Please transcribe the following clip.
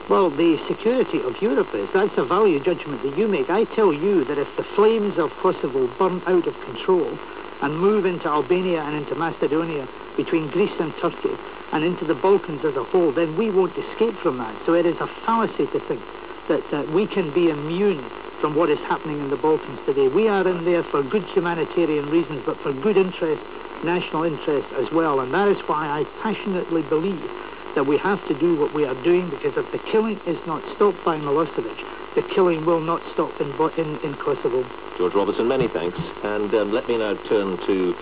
Well, the security of Europe is. That's a value judgment that you make. I tell you that if the flames of Kosovo burn out of control and move into Albania and into Macedonia, between Greece and Turkey, and into the Balkans as a whole, then we won't escape from that. So it is a fallacy to think that we can be immune from what is happening in the Balkans today. We are in there for good humanitarian reasons, but for good interest, national interest as well. And that is why I passionately believe that we have to do what we are doing, because if the killing is not stopped by Milosevic, the killing will not stop in Kosovo. George Robertson, many thanks. And let me now turn to